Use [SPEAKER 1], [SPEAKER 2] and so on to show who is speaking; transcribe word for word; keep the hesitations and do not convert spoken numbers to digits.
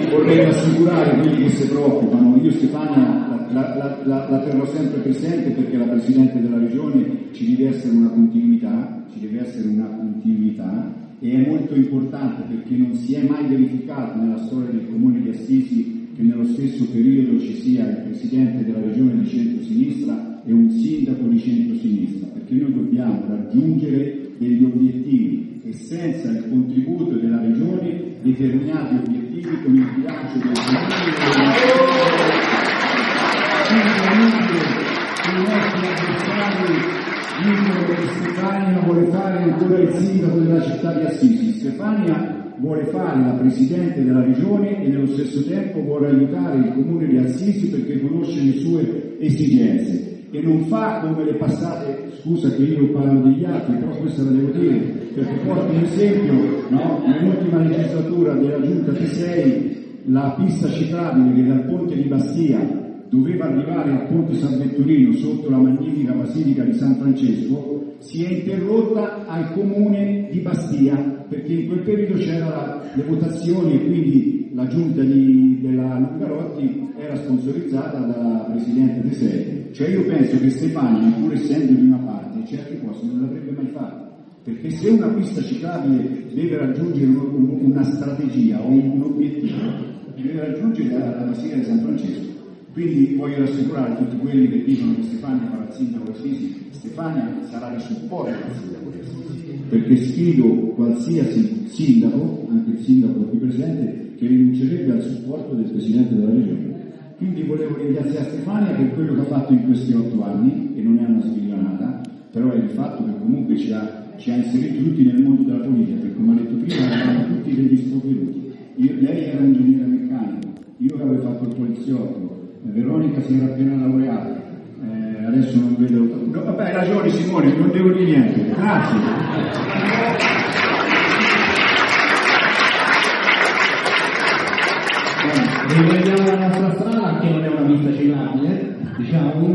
[SPEAKER 1] vorrei assicurare quelli che si preoccupano, io Stefania la, la, la, la terrò sempre presente perché la Presidente della Regione ci deve essere una continuità, ci deve essere una continuità e è molto importante perché non si è mai verificato nella storia del Comune di Assisi che nello stesso periodo ci sia il Presidente della Regione di centro-sinistra e un Sindaco di centro-sinistra, perché noi dobbiamo raggiungere degli obiettivi e senza il contributo della Regione determinati obiettivi con il bilancio del Comune i nostri avversari dicono che Stefania vuole fare ancora il sindaco della città di Assisi. Stefania vuole fare la Presidente della Regione e nello stesso tempo vuole aiutare il Comune di Assisi perché conosce le sue esigenze e non fa come le passate, scusa che io parlo degli altri, però questo la devo dire, perché porto un esempio, no? Nell'ultima legislatura della Giunta T sei la pista ciclabile che dal ponte di Bastia doveva arrivare al ponte San Vetturino sotto la magnifica Basilica di San Francesco, si è interrotta al comune di Bastia, perché in quel periodo c'erano le votazioni e quindi la giunta di, della Lucarotti era sponsorizzata dalla Presidente Tesei. Cioè io penso che Stefania, pur essendo di una parte, certe cose non l'avrebbe mai fatte, perché se una pista ciclabile deve raggiungere un, una strategia o un obiettivo, deve raggiungere la, la Basilica di San Francesco. Quindi voglio rassicurare tutti quelli che dicono che Stefania farà il sindaco di Assisi, Stefania sarà di supporto al sindaco di Assisi, perché sfido qualsiasi sindaco, anche il sindaco qui presente, che rinuncerebbe al supporto del Presidente della Regione. Quindi volevo ringraziare Stefania per quello che ha fatto in questi otto anni, che non è una svillanata, però è il fatto che comunque ci ha, ci ha inseriti tutti nel mondo della politica, perché come ha detto prima eravamo tutti degli sprovveduti. Lei era ingegnere meccanico, io avevo fatto il poliziotto, Veronica si era appena laureata, eh, adesso non vedo... No, vabbè, hai ragione Simone, non devo dire niente, grazie.
[SPEAKER 2] Riprendiamo la nostra strada, che non è una pista ciclabile, diciamo.